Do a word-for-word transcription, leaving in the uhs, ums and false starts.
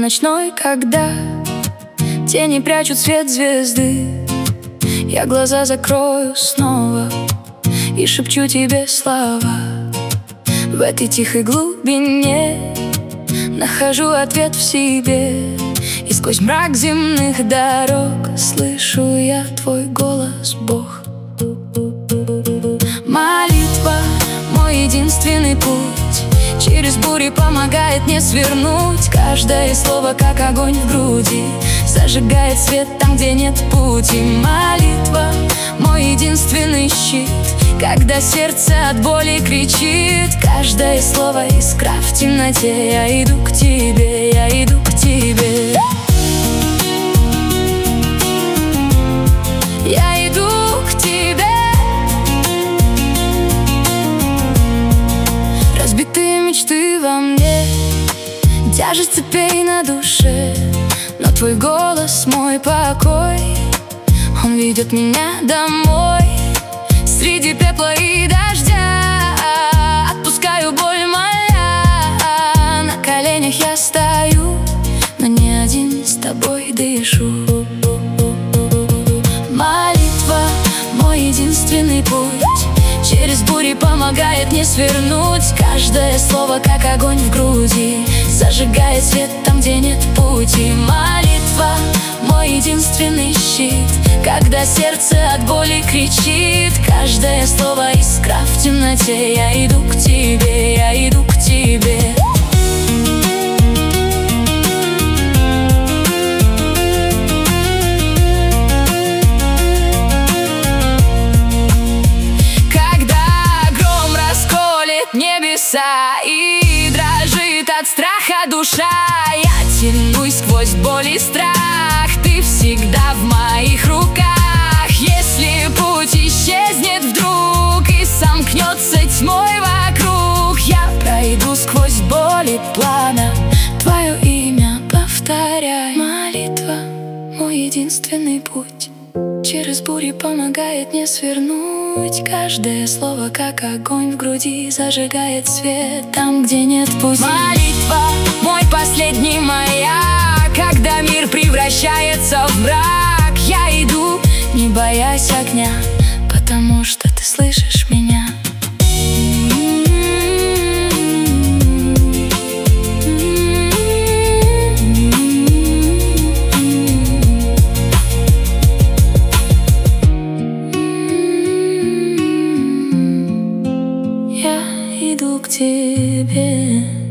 ночной, когда тени прячут свет звезды, я глаза закрою снова и шепчу тебе слова. В этой тихой глубине нахожу ответ в себе, и сквозь мрак земных дорог слышу я твой голос, Бог. Молитва — мой единственный путь, через бури помогает не свернуть. Каждое слово, как огонь в груди, зажигает свет там, где нет пути. Молитва — мой единственный щит, когда сердце от боли кричит. Каждое слово — искра в темноте. Я иду к тебе, я иду к тебе. Я иду к тебе. Разбитые мечты во мне, тяжесть цепей на душе, но твой голос — мой покой. Он ведет меня домой. Среди пепла и дождя отпускаю боль моя. На коленях я стою, но не один с тобой дышу. Молитва — мой единственный путь, через бури помогает не свернуть. Каждое слово, как огонь в груди, зажигает свет там, где нет пути. Молитва — мой единственный щит, когда сердце от боли кричит. Каждое слово — искра в темноте. Я иду к тебе, я иду к тебе. Небеса и дрожит от страха душа, я тянусь сквозь боль и страх. Ты всегда в моих руках. Если путь исчезнет вдруг и сомкнется тьмой вокруг, я пройду сквозь боль и пламя, твое имя повторяй. Молитва — мой единственный путь, через бури помогает не свернуть. Каждое слово, как огонь в груди, зажигает свет там, где нет пути. Молитва — мой последний маяк, когда мир превращается в мрак. Я иду, не боясь огня, потому что ты слышишь меня. Я иду к тебе.